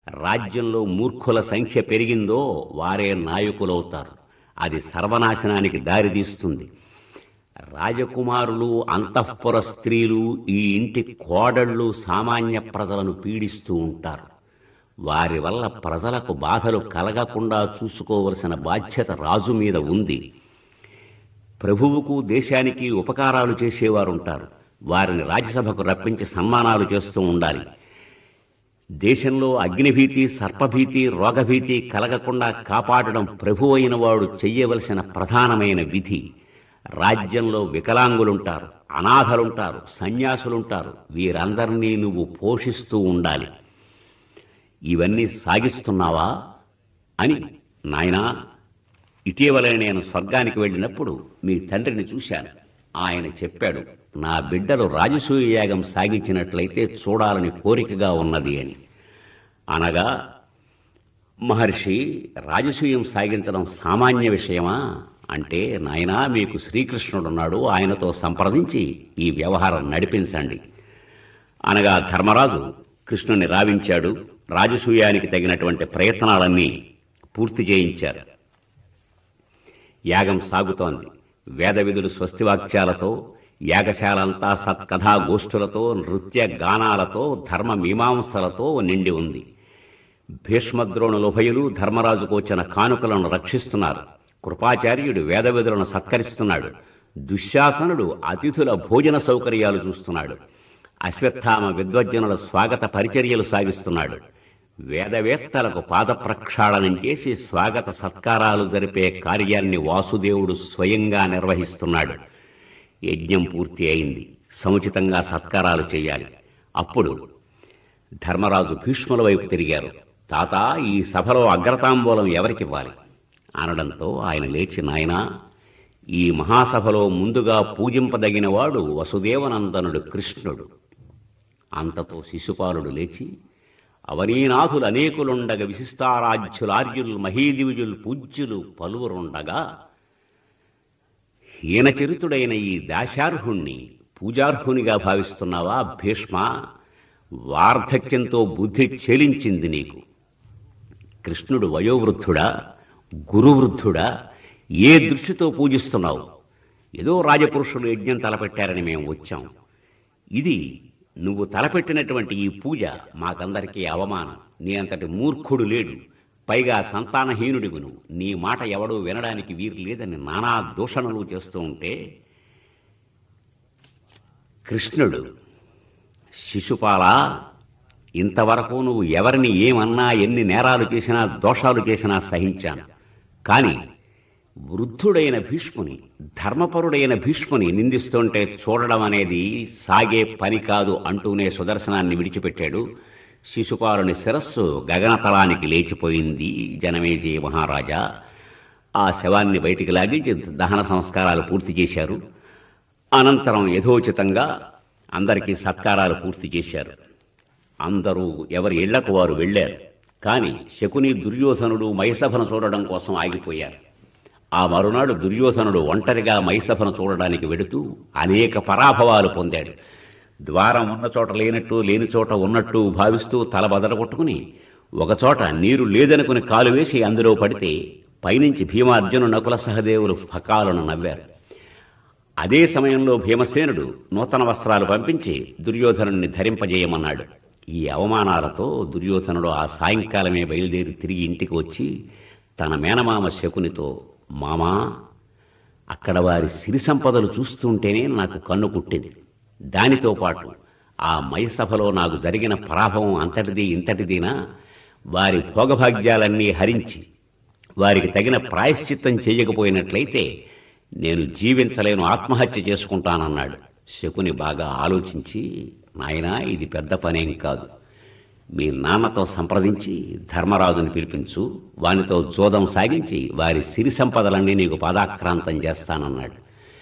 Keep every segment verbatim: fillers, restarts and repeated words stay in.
రాజ్యంలో మూర్ఖుల సంఖ్య పెరిగిందో వారే నాయకులవుతారు. అది సర్వనాశనానికి దారితీస్తుంది. రాజకుమారులు, అంతఃపుర స్త్రీలు, ఈ ఇంటి కోడళ్ళు సామాన్య ప్రజలను పీడిస్తూ ఉంటారు. వారి వల్ల ప్రజలకు బాధలు కలగకుండా చూసుకోవలసిన బాధ్యత రాజు మీద ఉంది. ప్రభువుకు, దేశానికి ఉపకారాలు చేసేవారుంటారు. వారిని రాజ్యసభకు రప్పించి సన్మానాలు చేస్తూ ఉండాలి. దేశంలో అగ్నిభీతి, సర్పభీతి, రోగభీతి కలగకుండా కాపాడడం ప్రభువు అయిన వాడు చెయ్యవలసిన ప్రధానమైన విధి. రాజ్యంలో వికలాంగులుంటారు, అనాథలుంటారు, సన్యాసులుంటారు. వీరందరినీ నువ్వు పోషిస్తూ ఉండాలి. ఇవన్నీ సాగిస్తున్నావా అని, నాయనా, ఇటీవలే నేను స్వర్గానికి వెళ్ళినప్పుడు మీ తండ్రిని చూశాను. ఆయన చెప్పాడు, నా బిడ్డలు రాజసూయ యాగం సాగించినట్లయితే చూడాలని కోరికగా ఉన్నది అని. అనగా, మహర్షి, రాజసూయం సాగించడం సామాన్య విషయమా అంటే, నాయనా, మీకు శ్రీకృష్ణుడున్నాడు, ఆయనతో సంప్రదించి ఈ వ్యవహారం నడిపించండి అనగా ధర్మరాజు కృష్ణుని రావించాడు. రాజసూయానికి తగినటువంటి ప్రయత్నాలన్నీ పూర్తి చేయించారు. యాగం సాగుతోంది. వేద విధులు స్వస్తివాక్యాలతో, యాగశాలంతా సత్కథా గోష్ఠులతో, నృత్య గానాలతో, ధర్మ మీమాంసలతో నిండి ఉంది. భీష్మద్రోణులుభయులు ధర్మరాజుకు వచ్చిన కానుకలను రక్షిస్తున్నారు. కృపాచార్యుడు వేద విధులను సత్కరిస్తున్నాడు. దుశ్శాసనుడు అతిథుల భోజన సౌకర్యాలు చూస్తున్నాడు. అశ్వత్థామ విద్వజ్జనుల స్వాగత పరిచర్యలు సాగిస్తున్నాడు. వేదవేత్తలకు పాద ప్రక్షాళనం చేసి స్వాగత సత్కారాలు జరిపే కార్యాన్ని వాసుదేవుడు స్వయంగా నిర్వహిస్తున్నాడు. యజ్ఞం పూర్తి అయింది. సముచితంగా సత్కారాలు చేయాలి. అప్పుడు ధర్మరాజు భీష్ముల వైపు తిరిగారు. తాత, ఈ సభలో అగ్రతాంబూలం ఎవరికివ్వాలి అనడంతో ఆయన లేచి, నాయనా, ఈ మహాసభలో ముందుగా పూజింపదగినవాడు వసుదేవనందనుడు కృష్ణుడు. అంతతో శిశుపాలుడు లేచి, అవనీనాథులు అనేకులుండగా, విశిష్టారాధ్యులార్యులు, మహీదివిజులు, పూజ్యులు పలువురుండగా, హీనచరితుడైన ఈ దాశార్హుణ్ణి పూజార్హునిగా భావిస్తున్నావా భీష్మ? వార్ధక్యంతో బుద్ధి చెలించింది నీకు. కృష్ణుడు వయోవృద్ధుడా, గురువృద్ధుడా? ఏ దృష్టితో పూజిస్తున్నావు? ఏదో రాజపురుషులు యజ్ఞం తలపెట్టారని మేము వచ్చాం. ఇది నువ్వు తలపెట్టినటువంటి ఈ పూజ మాకందరికీ అవమానం. నీ అంతటి మూర్ఖుడు లేడు. పైగా సంతానహీనుడివి నువ్వు. నీ మాట ఎవడూ వినడానికి వీరు లేదని నానా దూషణలు చేస్తూ ఉంటే, కృష్ణుడు, శిశుపాల, ఇంతవరకు నువ్వు ఎవరిని ఏమన్నా, ఎన్ని నేరాలు చేసినా, దోషాలు చేసినా సహించాను. కానీ వృద్ధుడైన భీష్ముని, ధర్మపరుడైన భీష్ముని నిందిస్తుంటే చూడడం అనేది సాగే పని కాదు అంటూనే సుదర్శనాన్ని విడిచిపెట్టాడు. శిశుపాలుని శిరస్సు గగనతలానికి లేచిపోయింది. జనమేజయ మహారాజా ఆ శవాన్ని బయటికి లాగించి దహన సంస్కారాలు పూర్తి చేశారు. అనంతరం యథోచితంగా అందరికీ సత్కారాలు పూర్తి చేశారు. అందరూ ఎవరి ఇళ్లకు వారు వెళ్ళారు. కానీ శకుని, దుర్యోధనుడు మైసభను చూడడం కోసం ఆగిపోయారు. ఆ మరునాడు దుర్యోధనుడు ఒంటరిగా మైసభను చూడడానికి వెడుతూ అనేక పరాభవాలు పొందాడు. ద్వారం ఉన్న చోట లేనట్టు, లేని చోట ఉన్నట్టు భావిస్తూ తల బదలగొట్టుకుని ఒకచోట నీరు లేదనుకుని కాలు వేసి అందులో పడితే పైనుంచి భీమార్జును, నకుల సహదేవులు ఫకాలను నవ్వారు. అదే సమయంలో భీమసేనుడు నూతన వస్త్రాలు పంపించి దుర్యోధనుడిని ధరింపజేయమన్నాడు. ఈ అవమానాలతో దుర్యోధనుడు ఆ సాయంకాలమే బయలుదేరి తిరిగి ఇంటికి వచ్చి తన మేనమామ శకునితో, మామా, అక్కడ వారి సిరి సంపదలు చూస్తుంటేనే నాకు కన్ను కుట్టింది. దానితో పాటు ఆ మైసభలో నాకు జరిగిన పరాభవం అంతటిది ఇంతటిదినా? వారి భోగభాగ్యాలన్నీ హరించి వారికి తగిన ప్రాయశ్చిత్తం చేయకపోయినట్లయితే నేను జీవించలేను, ఆత్మహత్య చేసుకుంటానన్నాడు. శకుని బాగా ఆలోచించి, నాయనా, ఇది పెద్ద పనేం కాదు. మీ నాన్నతో సంప్రదించి ధర్మరాజుని పిలిపించు, వానితో జోదం సాగించి వారి సిరి సంపదలన్నీ నీకు పాదాక్రాంతం చేస్తానన్నాడు.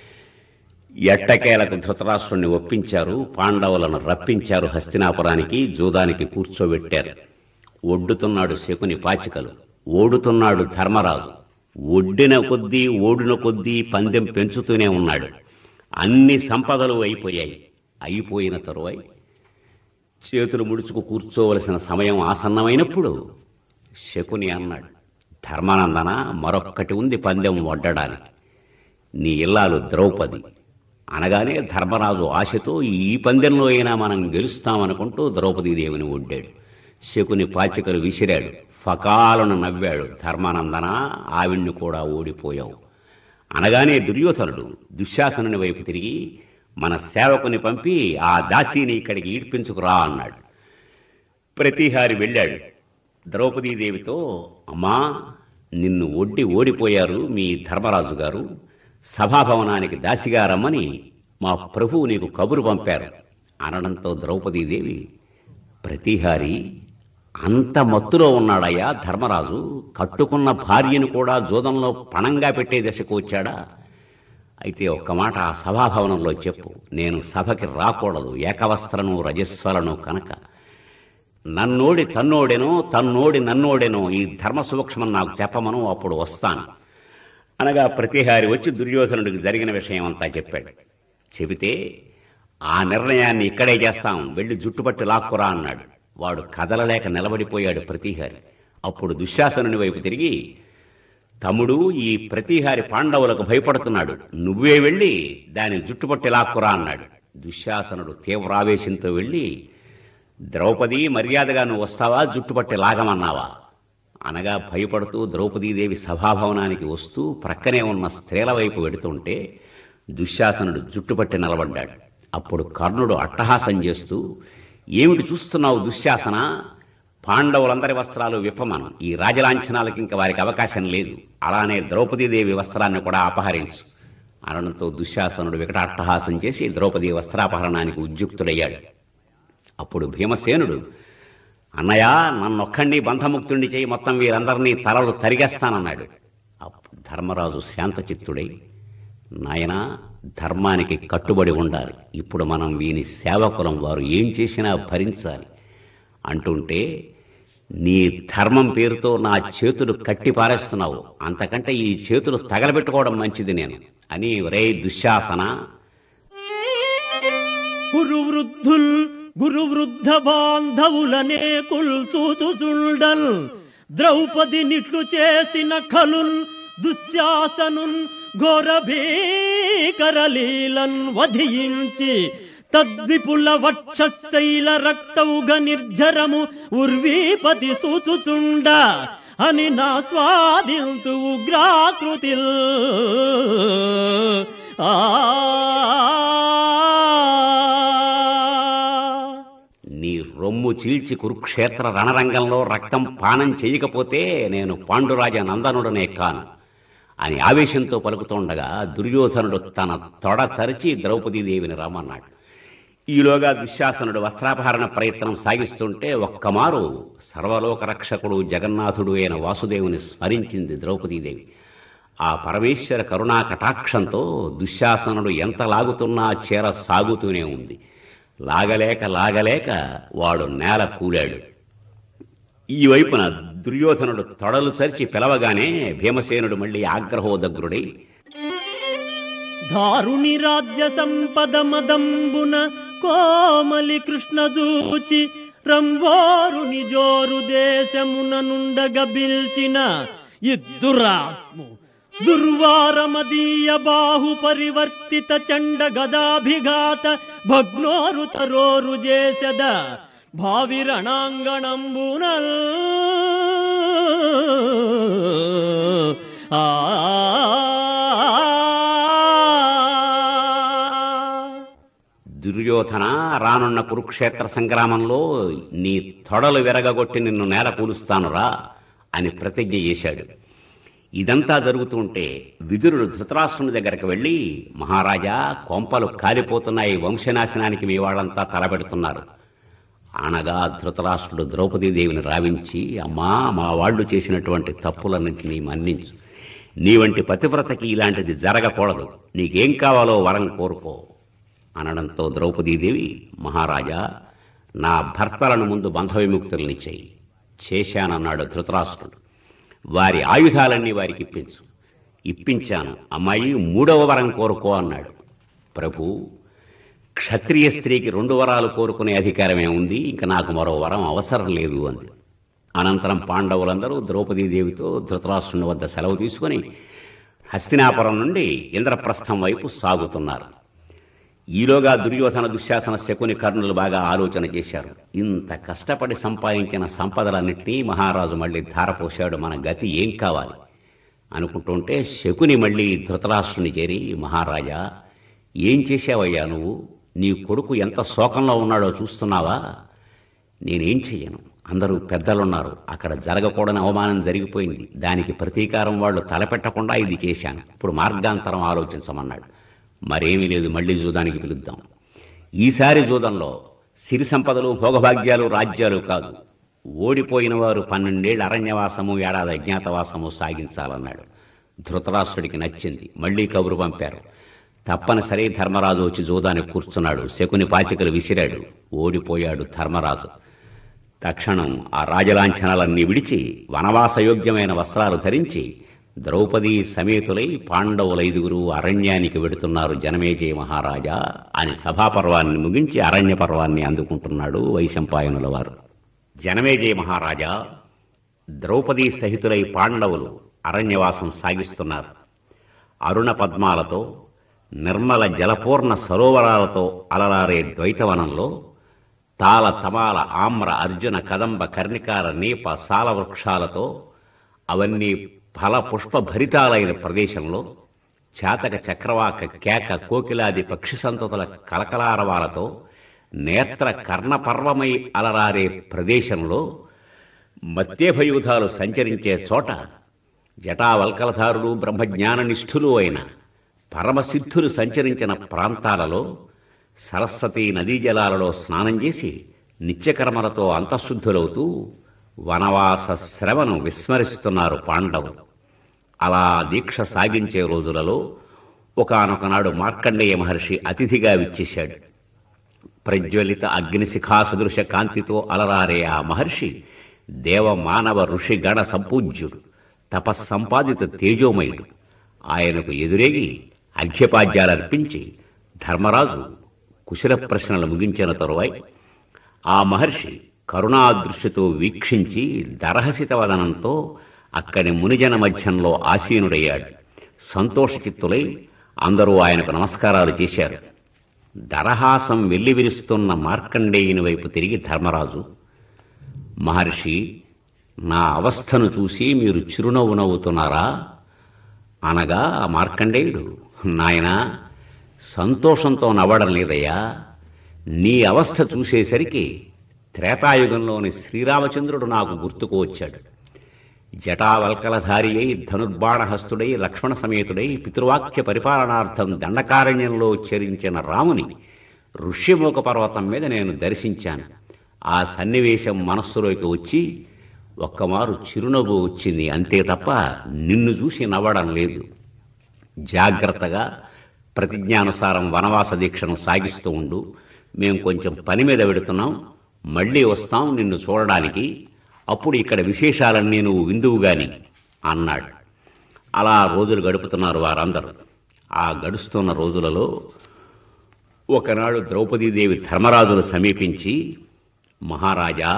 ఎట్టకేలకు ధృతరాష్ట్రుణ్ణి ఒప్పించారు. పాండవులను రప్పించారు. హస్తినాపురానికి జూదానికి కూర్చోబెట్టారు. ఒడ్డుతున్నాడు శకుని పాచికలు, ఓడుతున్నాడు ధర్మరాజు. ఒడ్డిన కొద్దీ ఓడిన కొద్దీ పందెం పెంచుతూనే ఉన్నాడు. అన్ని సంపదలు అయిపోయాయి. అయిపోయిన తరువాయి చేతులు ముడుచుకు కూర్చోవలసిన సమయం ఆసన్నమైనప్పుడు శకుని అన్నాడు, ధర్మానందన, మరొక్కటి ఉంది పందెం వడ్డడానికి. నీ ఇల్లాలు ద్రౌపది. అనగానే ధర్మరాజు ఆశతో ఈ పందెంలో అయినా మనం గెలుస్తామనుకుంటూ ద్రౌపదీదేవిని ఒడ్డాడు. శకుని పాచికలు విసిరాడు. ఫకాలను నవ్వాడు. ధర్మానందన, ఆవిణ్ణి కూడా ఓడిపోయావు. అనగానే దుర్యోధనుడు దుశ్శాసనుని వైపు తిరిగి మన సేవకుని పంపి ఆ దాసీని ఇక్కడికి ఈడ్పించుకురా అన్నాడు. ప్రతిహారి వెళ్ళాడు. ద్రౌపదీదేవితో, అమ్మా, నిన్ను ఒడ్డి ఓడిపోయారు మీ ధర్మరాజు గారు. సభాభవనానికి దాసిగా రమ్మని మా ప్రభువు నీకు కబురు పంపారు అనడంతో ద్రౌపదీదేవి, ప్రతిహారి అంత మత్తులో ఉన్నాడయ్యా ధర్మరాజు. కట్టుకున్న భార్యను కూడా జూదంలో పణంగా పెట్టే దశకు వచ్చాడా? అయితే ఒక్క మాట ఆ సభాభవనంలో చెప్పు. నేను సభకి రాకూడదు, ఏకవస్త్రను రజస్వలను కనుక. నన్నోడి తన్నోడెనో, తన్నోడి నన్నోడెనో ఈ ధర్మ సూక్ష్మం నాకు చెప్పమను, అప్పుడు వస్తాను అనగా ప్రతిహారి వచ్చి దుర్యోధనుడికి జరిగిన విషయం అంతా చెప్పాడు. చెబితే, ఆ నిర్ణయాన్ని ఇక్కడే చేస్తాం, వెళ్ళి జుట్టుపట్టి లాక్కురా అన్నాడు. వాడు కదలలేక నిలబడిపోయాడు ప్రతిహారి. అప్పుడు దుశ్శాసనుని వైపు తిరిగి, తమ్ముడు, ఈ ప్రతిహారి పాండవులకు భయపడుతున్నాడు, నువ్వే వెళ్ళి దాని జుట్టుపట్టి లాక్కురా అన్నాడు. దుశ్శాసనుడు తీవ్రావేశంతో వెళ్ళి, ద్రౌపది, మర్యాదగా నువ్వు వస్తావా, జుట్టుపట్టి లాగమన్నావా అనగా భయపడుతూ ద్రౌపదీదేవి సభాభవనానికి వస్తూ ప్రక్కనే ఉన్న స్త్రీల వైపు వెడుతుంటే దుశ్శాసనుడు జుట్టుపట్టి నిలబడ్డాడు. అప్పుడు కర్ణుడు అట్టహాసం చేస్తూ, ఏమిటి చూస్తున్నావు దుశ్శాసన, పాండవులందరి వస్త్రాలు విప్పమను, ఈ రాజలాంఛనాలకు ఇంక వారికి అవకాశం లేదు, అలానే ద్రౌపదీదేవి వస్త్రాన్ని కూడా అపహరించు అనడంతో దుశ్శాసనుడు వికట అట్టహాసం చేసి ద్రౌపదీ వస్త్రాపహరణానికి ఉద్యుక్తుడయ్యాడు. అప్పుడు భీమసేనుడు, అన్నయ్య, నన్నొక్కడిని బంధముక్తుణ్ణి చేయి, మొత్తం వీరందరినీ తలలు తరిగేస్తానన్నాడు. అప్పుడు ధర్మరాజు శాంతచిత్తుడై, నాయనా, ధర్మానికి కట్టుబడి ఉండాలి, ఇప్పుడు మనం వీని సేవకులం, వారు ఏం చేసినా భరించాలి అంటుంటే, నీ ధర్మం పేరుతో నా చేతులు కట్టి పారేస్తున్నావు, అంతకంటే ఈ చేతులు తగలబెట్టుకోవడం మంచిది నేను అని, రే దుశ్శాసన, గురువృద్ధుల్ గురు వృద్ధ బాంధవులనే కుల్చూచుచుండల్ ద్రౌపది నిట్లు చేసిన ఖలున్ దుశ్శాసనున్ ఘోరభీకరలీలన్ వధించి తద్విపుల వక్షశైల రక్తౌగ నిర్జరము ఉర్వీపతి సూచుచుండ అని నా స్వాదింతు ఉగ్రాకృతిల్ ఆ నీ రొమ్ము చీల్చి కురుక్షేత్ర రణరంగంలో రక్తం పానం చేయకపోతే నేను పాండురాజ నందనుడనే కాను అని ఆవేశంతో పలుకుతుండగా దుర్యోధనుడు తన తొడ చరిచి ద్రౌపదీదేవిని రమ్మన్నాడు. ఈలోగా దుశ్శాసనుడు వస్త్రాపహరణ ప్రయత్నం సాగిస్తుంటే ఒక్కమారు సర్వలోక రక్షకుడు జగన్నాథుడు అయిన వాసుదేవుని స్మరించింది ద్రౌపదీదేవి. ఆ పరమేశ్వర కరుణా కటాక్షంతో దుశ్శాసనుడు ఎంత లాగుతున్నా చీర సాగుతూనే ఉంది. లాగలేక లాగలేక వాడు నేల కూలాడు. ఈ వైపున దుర్యోధనుడు తొడలు చరిచి పిలవగానే భీమసేనుడు మళ్ళీ ఆగ్రహోదగ్రుడై, దారుణి రాజ్య సంపద మదంబున కోమలి కృష్ణ జూచి రంభోరుని జోరు దేశమున నుండగ బిల్చిన ఇద్దురాత్ము దుర్వారమదీయ బాహు పరివర్తిత చండ గదాభిఘాత భగ్నోరు తరోరు చేసెద భావి రణాంగణంబునల్ ఆ దుర్యోధన, రానున్న కురుక్షేత్ర సంగ్రామంలో నీ తొడలు విరగగొట్టి నిన్ను నేల కూలుస్తానురా అని ప్రతిజ్ఞ చేశాడు. ఇదంతా జరుగుతుంటే విదురుడు ధృతరాష్ట్రుని దగ్గరికి వెళ్ళి, మహారాజా, కొంపలు కాలిపోతున్నాయి, వంశనాశనానికి మీ వాళ్ళంతా తలపెడుతున్నారు అనగా ధృతరాష్ట్రుడు ద్రౌపదీదేవిని రావించి, అమ్మా, మా వాళ్ళు చేసినటువంటి తప్పులన్నింటినీ మన్నించు, నీ వంటి పతివ్రతకి ఇలాంటిది జరగకూడదు, నీకేం కావాలో వరం కోరుకో అనడంతో ద్రౌపదీదేవి, మహారాజా, నా భర్తలను ముందు బంధ విముక్తుల్ని చేయి. చేశానన్నాడు ధృతరాష్ట్రుడు. వారి ఆయుధాలన్నీ వారికి ఇప్పించు. ఇప్పించాను. అమ్మాయి, మూడవ వరం కోరుకో అన్నాడు. ప్రభు, క్షత్రియ స్త్రీకి రెండు వరాలు కోరుకునే అధికారమే ఉంది, ఇంకా నాకు మరో వరం అవసరం లేదు అంది. అనంతరం పాండవులందరూ ద్రౌపదీదేవితో ధృతరాష్ట్రుని వద్ద సెలవు తీసుకుని హస్తినాపురం నుండి ఇంద్రప్రస్థం వైపు సాగుతున్నారు. ఈలోగా దుర్యోధన, దుశ్శాసన, శకుని, కర్ణులు బాగా ఆలోచన చేశారు. ఇంత కష్టపడి సంపాదించిన సంపదలన్నింటినీ మహారాజు మళ్ళీ ధారపోశాడు, మన గతి ఏం కావాలి అనుకుంటుంటే శకుని మళ్ళీ ధృతరాష్ట్రుని చేరి, మహారాజా ఏం చేశావయ్యా నువ్వు? నీ కొడుకు ఎంత శోకంలో ఉన్నాడో చూస్తున్నావా? నేనేం చెయ్యను, అందరూ పెద్దలున్నారు, అక్కడ జరగకూడని అవమానం జరిగిపోయింది, దానికి ప్రతీకారం వాళ్ళు తలపెట్టకుండా ఇది చేశాను, ఇప్పుడు మార్గాంతరం ఆలోచించమన్నాడు. మరేమీ లేదు, మళ్లీ జూదానికి పిలుద్దాం. ఈసారి జూదంలో సిరి సంపదలు, భోగభాగ్యాలు, రాజ్యాలు కాదు, ఓడిపోయిన వారు పన్నెండేళ్ల అరణ్యవాసము, ఏడాది అజ్ఞాతవాసము సాగించాలన్నాడు. ధృతరాష్ట్రుడికి నచ్చింది. మళ్లీ కబురు పంపారు. తప్పనిసరి ధర్మరాజు వచ్చి జూదానికి కూర్చున్నాడు. శకుని పాచికలు విసిరాడు. ఓడిపోయాడు ధర్మరాజు. తక్షణం ఆ రాజలాంఛనాలన్నీ విడిచి వనవాసయోగ్యమైన వస్త్రాలు ధరించి ద్రౌపదీ సమేతులై పాండవులైదుగురు అరణ్యానికి వెడుతున్నారు జనమేజయ మహారాజా అని సభాపర్వాన్ని ముగించి అరణ్య పర్వాన్ని అందుకుంటున్నాడు వైశంపాయనుల వారు. జనమేజయ మహారాజా, ద్రౌపదీ సహితులై పాండవులు అరణ్యవాసం సాగిస్తున్నారు. అరుణ పద్మాలతో, నిర్మల జలపూర్ణ సరోవరాలతో అలరారే ద్వైతవనంలో తాళ, తమాల, ఆమ్ర, అర్జున, కదంబ, కర్ణికార, నీప, సాల వృక్షాలతో, అవన్నీ ఫల పుష్ప భరితాలైన ప్రదేశంలో చాతక, చక్రవాక, కేక, కోకిలాది పక్షి సంతతుల కలకలారవాలతో నేత్ర కర్ణపర్వమై అలరారే ప్రదేశంలో మత్యేభయూధాలు సంచరించే చోట జటావల్కలధారులు, బ్రహ్మజ్ఞాననిష్ఠులు అయిన పరమసిద్ధులు సంచరించిన ప్రాంతాలలో సరస్వతీ నదీ జలాలలో స్నానం చేసి నిత్యకర్మలతో అంతఃశుద్ధులవుతూ వనవాస శ్రమను విస్మరిస్తున్నారు పాండవులు. అలా దీక్ష సాగించే రోజులలో ఒకానొకనాడు మార్కండేయ మహర్షి అతిథిగా విచ్చేశాడు. ప్రజ్వలిత అగ్నిశిఖా సదృశ కాంతితో అలరారే ఆ మహర్షి దేవ, మానవ, ఋషి గణ సంపూజ్యుడు, తపస్సంపాదిత తేజోమయుడు. ఆయనకు ఎదురేగి అర్ఘ్యపాద్యాలర్పించి ధర్మరాజు కుశల ప్రశ్నలు ముగించిన తరువాయి ఆ మహర్షి కరుణాదృష్టితో వీక్షించి దరహసితవదనంతో అక్కడి మునిజన మధ్యంలో ఆసీనుడయ్యాడు. సంతోషచిత్తులై అందరూ ఆయనకు నమస్కారాలు చేశారు. దరహాసం వెల్లివిరుస్తున్న మార్కండేయుని వైపు తిరిగి ధర్మరాజు, మహర్షి, నా అవస్థను చూసి మీరు చిరునవ్వు నవ్వుతున్నారా అనగా మార్కండేయుడు, నాయనా, సంతోషంతో నవ్వడం లేదయ్యా, నీ అవస్థ చూసేసరికి త్రేతాయుగంలోని శ్రీరామచంద్రుడు నాకు గుర్తుకు వచ్చాడు. జటావల్కలధారి అయి, ధనుర్బాణహస్తుడై, లక్ష్మణ సమేతుడై పితృవాక్య పరిపాలనార్థం దండకారణ్యంలో చరించిన రాముని ఋష్యమూక పర్వతం మీద నేను దర్శించాను. ఆ సన్నివేశం మనస్సులోకి వచ్చి ఒక్కమారు చిరునవ్వు వచ్చింది, అంతే తప్ప నిన్ను చూసి నవ్వడం లేదు. జాగ్రత్తగా ప్రతిజ్ఞానుసారం వనవాస దీక్షను సాగిస్తూ ఉండు. మేం కొంచెం పని మీద వెడుతున్నాం, మళ్ళీ వస్తాం నిన్ను చూడడానికి, అప్పుడు ఇక్కడ విశేషాలన్నీ నువ్వు విందువుగాని అన్నాడు. అలా రోజులు గడుపుతున్నారు వారందరూ. ఆ గడుస్తున్న రోజులలో ఒకనాడు ద్రౌపదీదేవి ధర్మరాజును సమీపించి, మహారాజా,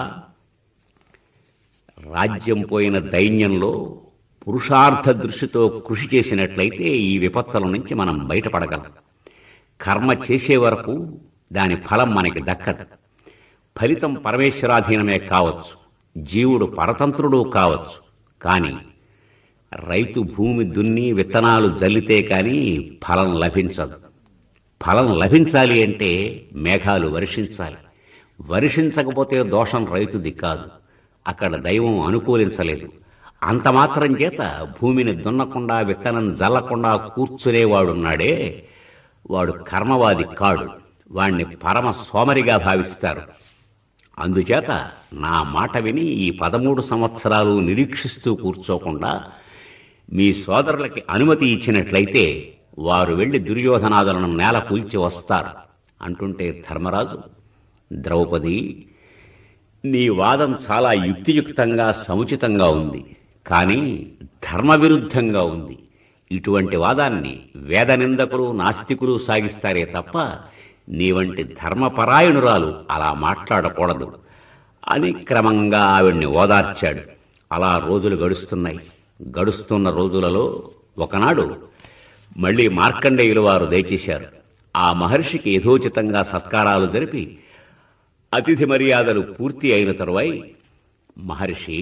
రాజ్యం పోయిన దైన్యంలో పురుషార్థ దృష్టితో కృషి చేసినట్లయితే ఈ విపత్తుల నుంచి మనం బయటపడగలం. కర్మ చేసే వరకు దాని ఫలం మనకి దక్కదు. ఫలితం పరమేశ్వరాధీనమే కావచ్చు, జీవుడు పరతంత్రుడు కావచ్చు, కానీ రైతు భూమి దున్ని విత్తనాలు జల్లితే కానీ ఫలం లభించదు. ఫలం లభించాలి అంటే మేఘాలు వర్షించాలి. వర్షించకపోతే దోషం రైతుది కాదు, అక్కడ దైవం అనుకూలించలేదు. అంత మాత్రం చేత భూమిని దున్నకుండా విత్తనం జల్లకుండా కూర్చునేవాడున్నాడే, వాడు కర్మవాది కాడు, వాణ్ణి పరమ సోమరిగా భావిస్తారు. అందుచేత నా మాట విని ఈ పదమూడు సంవత్సరాలు నిరీక్షిస్తూ కూర్చోకుండా మీ సోదరులకి అనుమతి ఇచ్చినట్లయితే వారు వెళ్లి దుర్యోధనాదులను నేల కూల్చి వస్తారు అంటుంటే ధర్మరాజు, ద్రౌపది, నీ వాదం చాలా యుక్తియుక్తంగా సముచితంగా ఉంది, కానీ ధర్మవిరుద్ధంగా ఉంది. ఇటువంటి వాదాన్ని వేదనిందకులు నాస్తికులు సాగిస్తారే తప్ప నీ వంటి ధర్మపరాయణురాలు అలా మాట్లాడకూడదు అని క్రమంగా ఆవిడ్ని ఓదార్చాడు. అలా రోజులు గడుస్తున్నాయి. గడుస్తున్న రోజులలో ఒకనాడు మళ్లీ మార్కండేయులు వారు దయచేశారు. ఆ మహర్షికి యథోచితంగా సత్కారాలు జరిపి అతిథి మర్యాదలు పూర్తి అయిన తరువాయి, మహర్షి,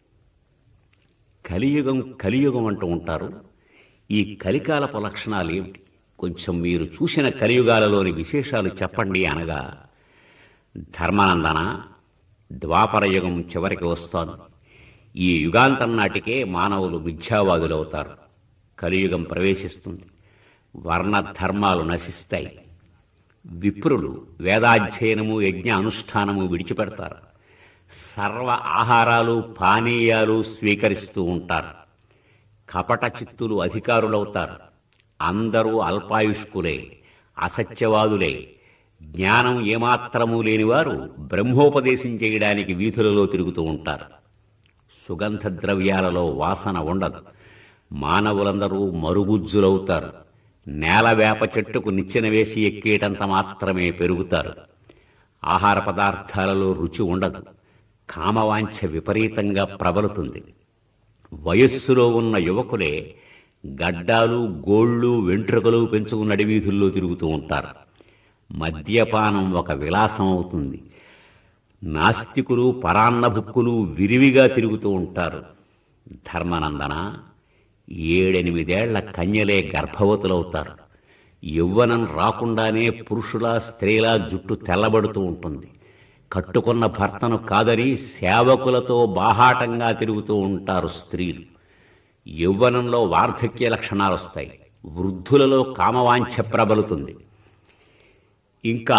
కలియుగం కలియుగం అంటూ ఉంటారు. ఈ కలికాలపు లక్షణాలు ఏమిటి? కొంచెం మీరు చూసిన కలియుగాలలోని విశేషాలు చెప్పండి అనగా, ధర్మానందన, ద్వాపర యుగం చివరికి వస్తోంది. ఈ యుగాంతం నాటికే మానవులు మిథ్యావాదులవుతారు. కలియుగం ప్రవేశిస్తుంది. వర్ణ ధర్మాలు నశిస్తాయి. విప్రులు వేదాధ్యయనము యజ్ఞ అనుష్ఠానము విడిచిపెడతారు. సర్వ ఆహారాలు పానీయాలు స్వీకరిస్తూ ఉంటారు. కపట చిత్తులు అధికారులవుతారు. అందరూ అల్పాయుష్కులే, అసత్యవాదులే. జ్ఞానం ఏమాత్రమూ లేనివారు బ్రహ్మోపదేశం చేయడానికి వీధులలో తిరుగుతూ ఉంటారు. సుగంధ ద్రవ్యాలలో వాసన ఉండదు. మానవులందరూ మరుగుజ్జులవుతారు. నేల వేప చెట్టుకు నిచ్చెన వేసి ఎక్కేటంత మాత్రమే పెరుగుతారు. ఆహార పదార్థాలలో రుచి ఉండదు. కామవాంఛ విపరీతంగా ప్రబలుతుంది. వయస్సులో ఉన్న యువకులే గడ్డాలు, గోళ్ళు, వెంట్రుకలు పెంచుకున్న అడవీధుల్లో తిరుగుతూ ఉంటారు. మద్యపానం ఒక విలాసం అవుతుంది. నాస్తికులు, పరాన్నభుక్కులు విరివిగా తిరుగుతూ ఉంటారు. ధర్మానందన, ఏడెనిమిదేళ్ల కన్యలే గర్భవతులవుతారు. యవ్వనం రాకుండానే పురుషుల స్త్రీల జుట్టు తెల్లబడుతూ ఉంటుంది. కట్టుకున్న భర్తను కాదని సేవకులతో బాహాటంగా తిరుగుతూ ఉంటారు స్త్రీలు. యవ్వనంలో వార్ధక్య లక్షణాలు వస్తాయి. వృద్ధులలో కామవాంఛ ప్రబలుతుంది. ఇంకా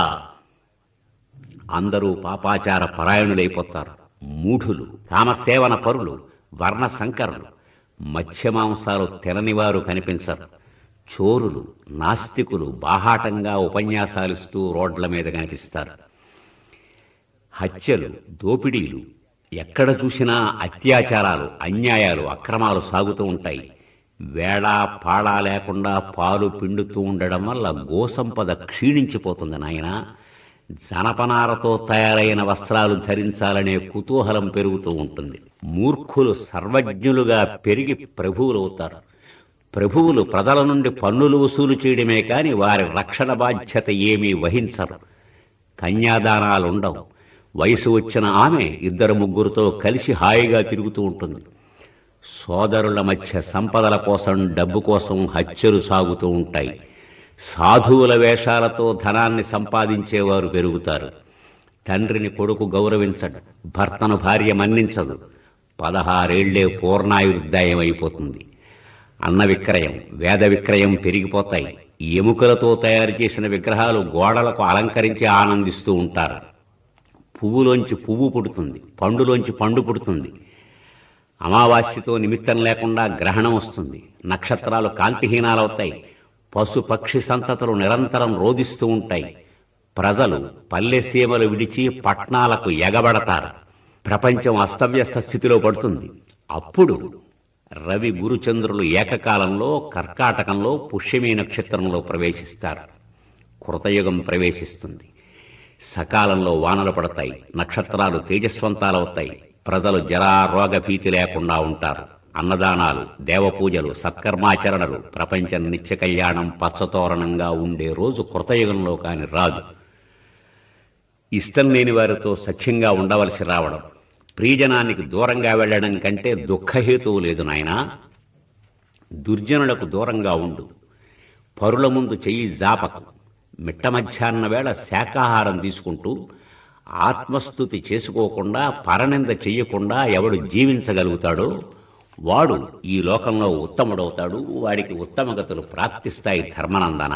అందరూ పాపాచార పరాయణులైపోతారు. మూఢులు, కామసేవన పరులు, వర్ణ సంకరులు, మత్స్యమాంసాలు తిననివారు కనిపించరు. చోరులు, నాస్తికులు బాహాటంగా ఉపన్యాసాలిస్తూ రోడ్ల మీద కనిపిస్తారు. హత్యలు, దోపిడీలు, ఎక్కడ చూసినా అత్యాచారాలు, అన్యాయాలు, అక్రమాలు సాగుతూ ఉంటాయి. వేళా పాళా లేకుండా పాలు పిండుతూ ఉండడం వల్ల గోసంపద క్షీణించిపోతుంది నాయనా. జనపనారతో తయారైన వస్త్రాలు ధరించాలనే కుతూహలం పెరుగుతూ ఉంటుంది. మూర్ఖులు సర్వజ్ఞులుగా పెరిగి ప్రభువులవుతారు. ప్రభువులు ప్రజల నుండి పన్నులు వసూలు చేయడమే కాని వారి రక్షణ బాధ్యత ఏమీ వహించరు. కన్యాదానాలుండవు. వయసు వచ్చిన ఆమె ఇద్దరు ముగ్గురుతో కలిసి హాయిగా తిరుగుతూ ఉంటుంది. సోదరుల మధ్య సంపదల కోసం, డబ్బు కోసం హత్యలు సాగుతూ ఉంటాయి. సాధువుల వేషాలతో ధనాన్ని సంపాదించేవారు పెరుగుతారు. తండ్రిని కొడుకు గౌరవించడు. భర్తను భార్య మన్నించదు. పదహారేళ్లే పూర్ణాయుర్దాయం అయిపోతుంది. అన్న విక్రయం, వేద విక్రయం పెరిగిపోతాయి. ఎముకలతో తయారు చేసిన విగ్రహాలు గోడలకు అలంకరించి ఆనందిస్తూ ఉంటారు. పువ్వులోంచి పువ్వు పుడుతుంది. పండులోంచి పండు పుడుతుంది. అమావాస్యతో నిమిత్తం లేకుండా గ్రహణం వస్తుంది. నక్షత్రాలు కాంతిహీనాలవుతాయి. పశు పక్షి సంతతులు నిరంతరం రోదిస్తూ ఉంటాయి. ప్రజలు పల్లె సీమలు విడిచి పట్నాలకు ఎగబడతారు. ప్రపంచం అస్తవ్యస్త స్థితిలో పడుతుంది. అప్పుడు రవి గురుచంద్రులు ఏకకాలంలో కర్కాటకంలో పుష్యమీ నక్షత్రంలో ప్రవేశిస్తారు. కృతయుగం ప్రవేశిస్తుంది. సకాలంలో వానలు పడతాయి. నక్షత్రాలు తేజస్వంతాలవుతాయి. ప్రజలు జరా రోగ భీతి లేకుండా ఉంటారు. అన్నదానాలు, దేవపూజలు, సత్కర్మాచరణలు, ప్రపంచం నిత్య కళ్యాణం పచ్చతోరణంగా ఉండే రోజు కృతయుగంలో కాని రాదు. ఇష్టం లేని వారితో సఖ్యంగా ఉండవలసి రావడం, ప్రియజనానికి దూరంగా వెళ్లడం కంటే దుఃఖహేతువు లేదు నాయనా. దుర్జనులకు దూరంగా ఉండు. పరుల ముందు చెయ్యి జాపకు. మిట్ట మధ్యాహ్న వేళ శాకాహారం తీసుకుంటూ ఆత్మస్థుతి చేసుకోకుండా, పరనింద చెయ్యకుండా ఎవడు జీవించగలుగుతాడో వాడు ఈ లోకంలో ఉత్తముడవుతాడు. వాడికి ఉత్తమగతులు ప్రాప్తిస్తాయి ధర్మనందన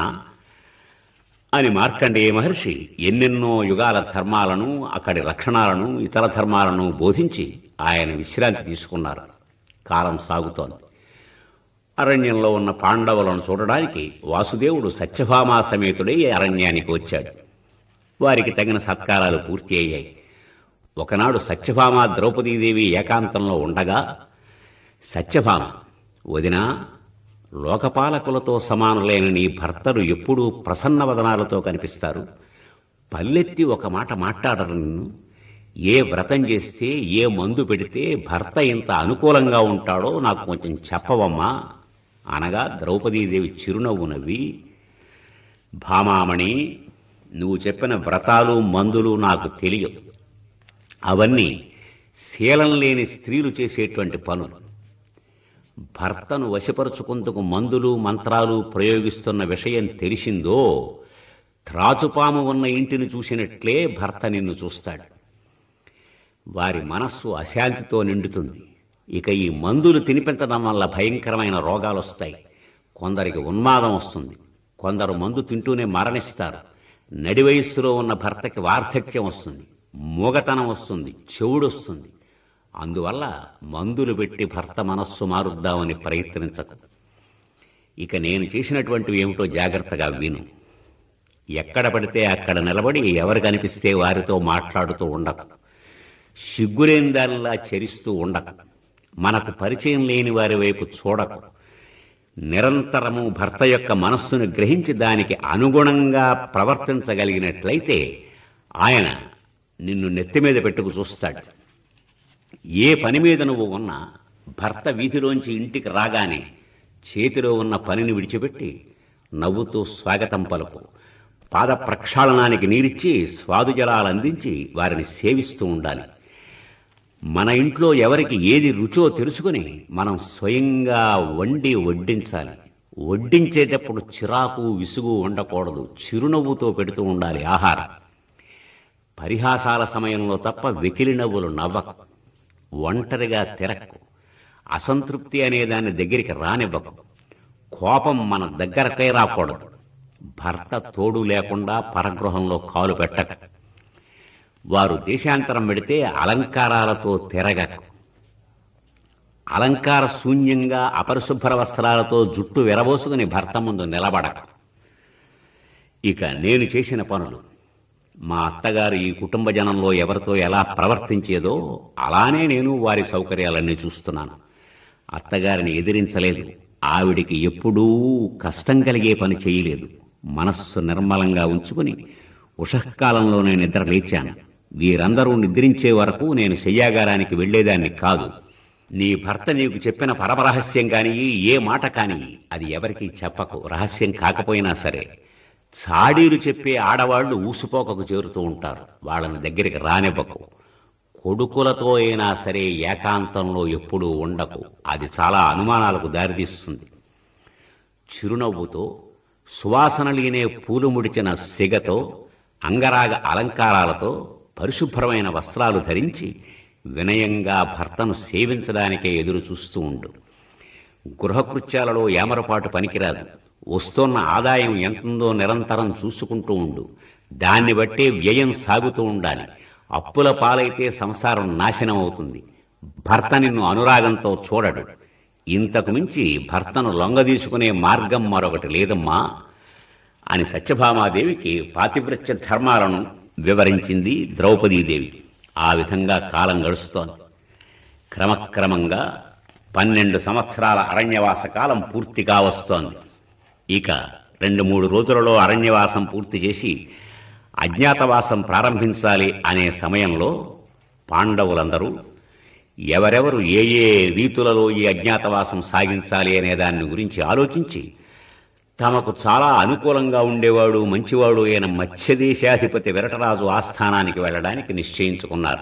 అని మార్కండేయ మహర్షి ఎన్నెన్నో యుగాల ధర్మాలను, అక్కడి లక్షణాలను, ఇతర ధర్మాలను బోధించి ఆయన విశ్రాంతి తీసుకున్నారు. కాలం సాగుతోంది. అరణ్యంలో ఉన్న పాండవులను చూడడానికి వాసుదేవుడు సత్యభామా సమేతుడై అరణ్యానికి వచ్చాడు. వారికి తగిన సత్కారాలు పూర్తి అయ్యాయి. ఒకనాడు సత్యభామ ద్రౌపదీదేవి ఏకాంతంలో ఉండగా, సత్యభామ, వదినా, లోకపాలకులతో సమానులైన నీ భర్తలు ఎప్పుడూ ప్రసన్నవదనాలతో కనిపిస్తారు. పల్లెత్తి ఒక మాట మాట్లాడరు నిన్ను. ఏ వ్రతం చేస్తే, ఏ మందు పెడితే భర్త ఇంత అనుకూలంగా ఉంటాడో నాకు కొంచెం చెప్పవమ్మా అనగా ద్రౌపదీదేవి చిరునవ్వు నవ్వి, భామామణి, నువ్వు చెప్పిన వ్రతాలు మందులు నాకు తెలియవు. అవన్నీ శీలం లేని స్త్రీలు చేసేటువంటి పనులు. భర్తను వశపరుచుకుందుకు మందులు మంత్రాలు ప్రయోగిస్తున్న విషయం తెలిసిందో త్రాచుపాము ఉన్న ఇంటిని చూసినట్లే భర్త నిన్ను చూస్తాడు. వారి మనస్సు అశాంతితో నిండుతుంది. ఇక ఈ మందులు తినిపించడం వల్ల భయంకరమైన రోగాలు వస్తాయి. కొందరికి ఉన్మాదం వస్తుంది. కొందరు మందు తింటూనే మరణిస్తారు. నడి వయస్సులో ఉన్న భర్తకి వార్ధక్యం వస్తుంది, మూగతనం వస్తుంది, చెవుడొస్తుంది. అందువల్ల మందులు పెట్టి భర్త మనస్సు మారుద్దామని ప్రయత్నించకు. ఇక నేను చేసినటువంటివి ఏమిటో జాగ్రత్తగా విను. ఎక్కడ పడితే అక్కడ నిలబడి ఎవరు కనిపిస్తే వారితో మాట్లాడుతూ ఉండకు. సిగ్గులేని దానిలా చరిస్తూ ఉండకు. మనకు పరిచయం లేని వారి వైపు చూడకు. నిరంతరము భర్త యొక్క మనస్సును గ్రహించి దానికి అనుగుణంగా ప్రవర్తించగలిగినట్లయితే ఆయన నిన్ను నెత్తిమీద పెట్టుకు చూస్తాడు. ఏ పని మీద నువ్వు ఉన్నా భర్త వీధిలోంచి ఇంటికి రాగానే చేతిలో ఉన్న పనిని విడిచిపెట్టి నవ్వుతూ స్వాగతం పలుకు. పాద ప్రక్షాళనానికి నీరిచ్చి స్వాదుజలాలు అందించి వారిని సేవిస్తూ ఉండాలి. మన ఇంట్లో ఎవరికి ఏది రుచో తెలుసుకుని మనం స్వయంగా వండి వడ్డించాలి. వడ్డించేటప్పుడు చిరాకు విసుగు ఉండకూడదు. చిరునవ్వుతో పెడుతూ ఉండాలి ఆహారం. పరిహాసాల సమయంలో తప్ప వెకిలి నవ్వులు నవ్వకు. ఒంటరిగా తిరక్కు. అసంతృప్తి అనేదాన్ని దగ్గరికి రానివ్వకు. కోపం మన దగ్గరకై రాకూడదు. భర్త తోడు లేకుండా పరగృహంలో కాలు పెట్టకు. వారు దేశాంతరం పెడితే అలంకారాలతో తిరగకు. అలంకార శూన్యంగా అపరిశుభ్ర వస్త్రాలతో జుట్టు విరబోసుకుని భర్త ముందు నిలబడకు. ఇక నేను చేసిన పనులు, మా అత్తగారు ఈ కుటుంబ జనంలో ఎవరితో ఎలా ప్రవర్తించేదో అలానే నేను వారి సౌకర్యాలన్నీ చూస్తున్నాను. అత్తగారిని ఎదిరించలేదు. ఆవిడికి ఎప్పుడూ కష్టం కలిగే పని చేయలేదు. మనస్సు నిర్మలంగా ఉంచుకుని ఉషఃకాలంలోనే నిద్ర లేచాను. వీరందరూ నిద్రించే వరకు నేను శయ్యాగారానికి వెళ్లేదాన్ని కాదు. నీ భర్త నీకు చెప్పిన పరమరహస్యం కాని ఏ మాట కాని అది ఎవరికీ చెప్పకు. రహస్యం కాకపోయినా సరే. చాడీలు చెప్పే ఆడవాళ్లు ఊసుపోకకు చేరుతూ ఉంటారు. వాళ్ళని దగ్గరికి రానివ్వకు. కొడుకులతో అయినా సరే ఏకాంతంలో ఎప్పుడూ ఉండకు. అది చాలా అనుమానాలకు దారితీస్తుంది. చిరునవ్వుతో, సువాసనలీనే పూలు ముడిచిన సిగతో, అంగరాగ అలంకారాలతో, పరిశుభ్రమైన వస్త్రాలు ధరించి వినయంగా భర్తను సేవించడానికే ఎదురు చూస్తూ ఉండు. గృహకృత్యాలలో ఏమరపాటు పనికిరాదు. వస్తున్న ఆదాయం ఎంతుందో నిరంతరం చూసుకుంటూ ఉండు. దాన్ని బట్టే వ్యయం సాగుతూ ఉండాలి. అప్పుల పాలైతే సంసారం నాశనం అవుతుంది. భర్త నిన్ను అనురాగంతో చూడడు. ఇంతకు మించి భర్తను లొంగదీసుకునే మార్గం మరొకటి లేదమ్మా అని సత్యభామాదేవికి పాతివ్రత్య ధర్మాలను వివరించింది ద్రౌపదీదేవి. ఆ విధంగా కాలం గడుస్తోంది. క్రమక్రమంగా పన్నెండు సంవత్సరాల అరణ్యవాస కాలం పూర్తి కావస్తోంది. ఇక రెండు మూడు రోజులలో అరణ్యవాసం పూర్తి చేసి అజ్ఞాతవాసం ప్రారంభించాలి అనే సమయంలో పాండవులందరూ ఎవరెవరు ఏ ఏ రీతులలో ఈ అజ్ఞాతవాసం సాగించాలి అనే దాని గురించి ఆలోచించి తమకు చాలా అనుకూలంగా ఉండేవాడు, మంచివాడు అయిన మత్స్యదేశాధిపతి విరటరాజు ఆస్థానానికి వెళ్లడానికి నిశ్చయించుకున్నారు.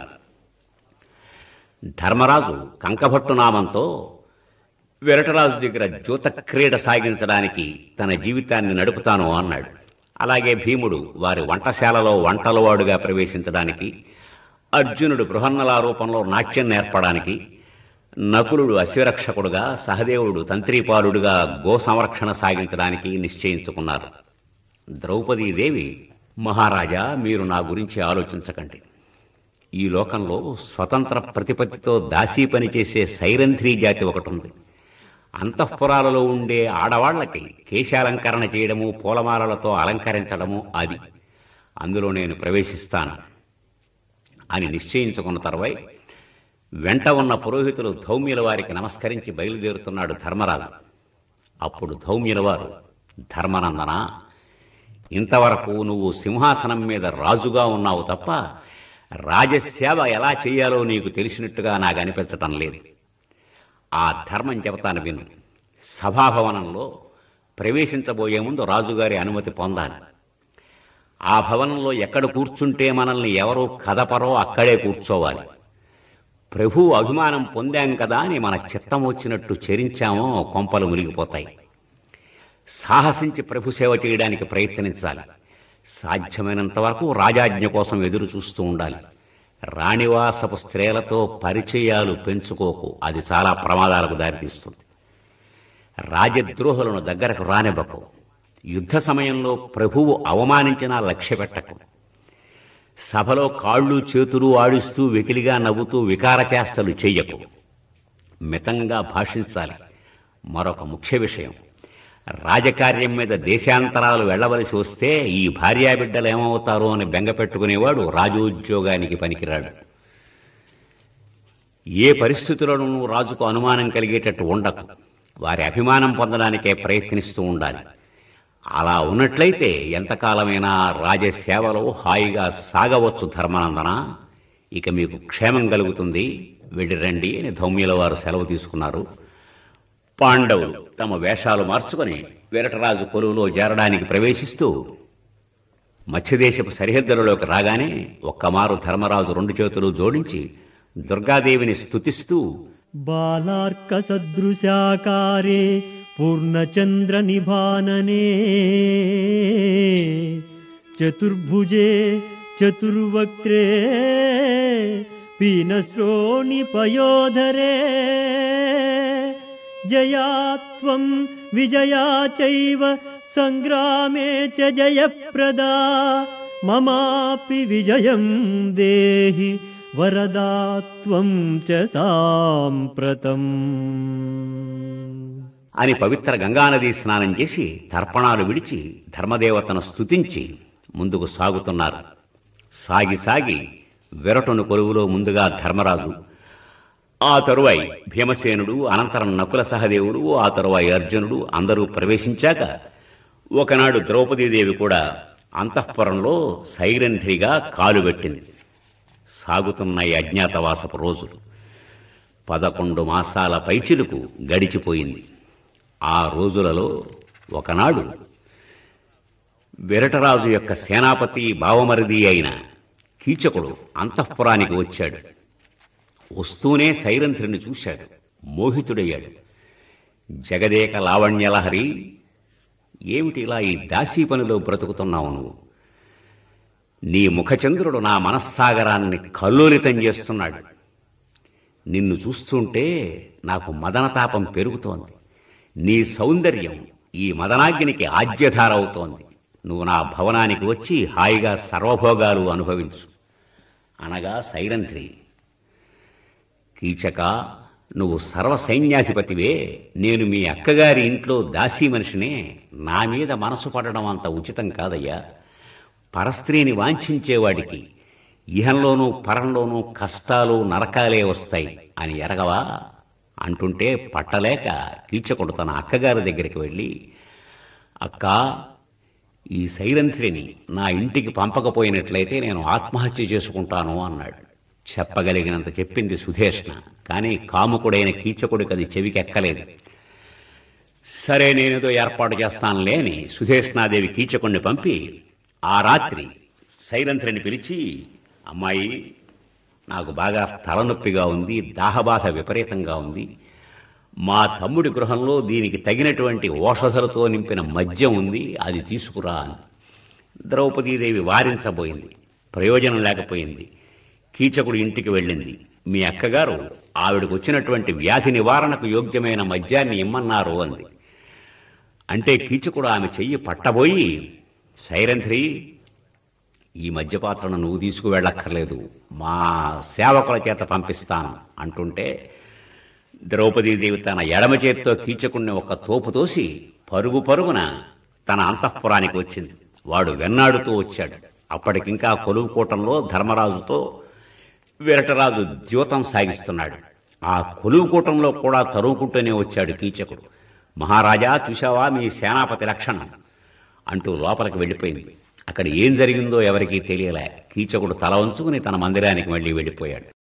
ధర్మరాజు కంకభట్టు నామంతో విరటరాజు దగ్గర జ్యోత క్రీడ సాగించడానికి తన జీవితాన్ని నడుపుతాను అన్నాడు. అలాగే భీముడు వారి వంటశాలలో వంటలవాడుగా ప్రవేశించడానికి, అర్జునుడు బృహన్నల రూపంలో నాట్యం నేర్పడానికి, నకులుడు అశ్వరక్షకుడుగా, సహదేవుడు తంత్రీపాలుడుగా గో సంరక్షణ సాగించడానికి నిశ్చయించుకున్నారు. ద్రౌపదీదేవి, మహారాజా, మీరు నా గురించి ఆలోచించకండి. ఈ లోకంలో స్వతంత్ర ప్రతిపత్తితో దాసీ పనిచేసే సైరంధ్రీ జాతి ఒకటి ఉంది. అంతఃపురాలలో ఉండే ఆడవాళ్లకి కేశాలంకరణ చేయడము, పూలమాలలతో అలంకరించడము అది. అందులో నేను ప్రవేశిస్తాను అని నిశ్చయించుకున్న తర్వాయి వెంట ఉన్న పురోహితులు ధౌమ్యుల వారికి నమస్కరించి బయలుదేరుతున్నాడు ధర్మరాజు. అప్పుడు ధౌమ్యుల వారు, ధర్మనందన, ఇంతవరకు నువ్వు సింహాసనం మీద రాజుగా ఉన్నావు తప్ప రాజసేవ ఎలా చేయాలో నీకు తెలిసినట్టుగా నాకు అనిపించటం లేదు. ఆ ధర్మం చెబుతాను విను. సభాభవనంలో ప్రవేశించబోయే ముందు రాజుగారి అనుమతి పొందాలి. ఆ భవనంలో ఎక్కడ కూర్చుంటే మనల్ని ఎవరూ కదపరో అక్కడే కూర్చోవాలి. ప్రభువు అభిమానం పొందాం కదా అని మన చిత్తం వచ్చినట్టు చరించామో కొంపలు మునిగిపోతాయి. సాహసించి ప్రభు సేవ చేయడానికి ప్రయత్నించాలి. సాధ్యమైనంత వరకు రాజాజ్ఞ కోసం ఎదురు చూస్తూ ఉండాలి. రాణివాసపు స్త్రీలతో పరిచయాలు పెంచుకోకు, అది చాలా ప్రమాదాలకు దారితీస్తుంది. రాజద్రోహులను దగ్గరకు రానివ్వకు. యుద్ధ సమయంలో ప్రభువు అవమానించినా లక్ష్య పెట్టకు. సభలో కాళ్ళు చేతులు ఆడిస్తూ వెకిలిగా నవ్వుతూ వికారచేష్టలు చెయ్యకు. మితంగా భాషించాలి. మరొక ముఖ్య విషయం, రాజకార్యం మీద దేశాంతరాలు వెళ్లవలసి వస్తే ఈ భార్యాబిడ్డలు ఏమవుతారో అని బెంగపెట్టుకునేవాడు రాజోద్యోగానికి పనికిరాడు. ఏ పరిస్థితులను రాజుకు అనుమానం కలిగేటట్టు ఉండకు. వారి అభిమానం పొందడానికే ప్రయత్నిస్తూ ఉండాలి. అలా ఉన్నట్లయితే ఎంతకాలమైనా రాజసేవలో హాయిగా సాగవచ్చు. ధర్మనందన, ఇక మీకు క్షేమం కలుగుతుంది, వెళ్ళి రండి అని ధౌమ్యుల వారు సెలవు తీసుకున్నారు. పాండవులు తమ వేషాలు మార్చుకుని విరటరాజు కొలువులో చేరడానికి ప్రవేశిస్తూ మత్స్యదేశపు సరిహద్దులలోకి రాగానే ఒక్కమారు ధర్మరాజు రెండు చేతులు జోడించి దుర్గాదేవిని స్తుతిస్తూ, బాలార్క సదృశాకారే పూర్ణచంద్ర నిభాననే చతుర్భుజే చతుర్వక్త్రే పీనశ్రోణి పయోధరే జయాత్వం విజయా చైవ సంగ్రామే చ జయప్రదా మమాపి విజయం దేహి వరదాత్వం చ సాంప్రతం అని పవిత్ర గంగానదీ స్నానం చేసి తర్పణాలు విడిచి ధర్మదేవతను స్తుతించి ముందుకు సాగుతున్నారు. సాగి సాగి విరటును కొలువులో ముందుగా ధర్మరాజు, ఆ తరువాయి భీమసేనుడు, అనంతరం నకుల సహదేవుడు, ఆ తరువాయి అర్జునుడు అందరూ ప్రవేశించాక ఒకనాడు ద్రౌపదీదేవి కూడా అంతఃపురంలో సైరంధ్రిగా కాలుబెట్టింది. సాగుతున్న ఈ అజ్ఞాతవాసపు రోజులు పదకొండు మాసాల పైచిలుకు గడిచిపోయింది. ఆ రోజులలో ఒకనాడు విరటరాజు యొక్క సేనాపతి భావమరిది అయిన కీచకుడు అంతఃపురానికి వచ్చాడు. వస్తూనే సైరంధ్రిని చూశాడు, మోహితుడయ్యాడు. జగదేక లావణ్యలహరి, ఏమిటి ఇలా ఈ దాసీ పనిలో బ్రతుకుతున్నావు నువ్వు? నీ ముఖచంద్రుడు నా మనస్సాగరాన్ని కల్లోలితం చేస్తున్నాడు. నిన్ను చూస్తుంటే నాకు మదనతాపం పెరుగుతోంది. నీ సౌందర్యం ఈ మదనాగ్నికి ఆజ్యధార అవుతోంది. నువ్వు నా భవనానికి వచ్చి హాయిగా సర్వభోగాలు అనుభవించు అనగా సైరంధ్రి, కీచక, నువ్వు సర్వసైన్యాధిపతివే, నేను మీ అక్కగారి ఇంట్లో దాసీ మనిషినే. నా మీద మనసు పడడం అంత ఉచితం కాదయ్యా. పరస్త్రీని వాంఛించేవాడికి ఇహంలోనూ పరంలోనూ కష్టాలు నరకాలే వస్తాయి అని ఎరగవా అంటుంటే పట్టలేక కీచకుడు తన అక్కగారి దగ్గరికి వెళ్ళి, అక్క, ఈ సైరంధ్రిని నా ఇంటికి పంపకపోయినట్లయితే నేను ఆత్మహత్య చేసుకుంటాను అన్నాడు. చెప్పగలిగినంత చెప్పింది సుధేష్ణ. కానీ కాముకుడైన కీచకుడికి అది చెవికెక్కలేదు. సరే, నేనేదో ఏర్పాటు చేస్తానులే అని సుధేష్ణాదేవి కీచకుడిని పంపి ఆ రాత్రి సైరంధ్రిని పిలిచి, అమ్మాయి, నాకు బాగా తలనొప్పిగా ఉంది, దాహబాధ విపరీతంగా ఉంది. మా తమ్ముడి గృహంలో దీనికి తగినటువంటి ఓషధలతో నింపిన మద్యం ఉంది, అది తీసుకురా అని. ద్రౌపదీదేవి వారించబోయింది. ప్రయోజనం లేకపోయింది. కీచకుడు ఇంటికి వెళ్ళింది. మీ అక్కగారు ఆవిడకు వచ్చినటువంటి వ్యాధి నివారణకు యోగ్యమైన మద్యాన్ని ఇమ్మన్నారు అంది. అంటే కీచకుడు ఆమె చెయ్యి పట్టబోయి, సైరంధ్రి, ఈ మద్యపాత్రను నువ్వు తీసుకువెళ్ళక్కర్లేదు, మా సేవకుల చేత పంపిస్తాను అంటుంటే ద్రౌపదీదేవి తన ఎడమ చేత్తో కీచకుణ్ణి ఒక తోపు తోసి పరుగు పరుగున తన అంతఃపురానికి వచ్చింది. వాడు వెన్నాడుతూ వచ్చాడు. అప్పటికింకా కొలువుకోటంలో ధర్మరాజుతో విరటరాజు ద్యూతం సాగిస్తున్నాడు. ఆ కొలువుకోటంలో కూడా తరువుకుంటూనే వచ్చాడు కీచకుడు. మహారాజా, చూశావా మీ సేనాపతి లక్షణం అంటూ లోపలికి వెళ్ళిపోయింది. అక్కడ ఏం జరిగిందో ఎవరికీ తెలియలే. కీచకుడు తల వంచుకుని తన మందిరానికి మళ్ళీ వెళ్ళిపోయాడు.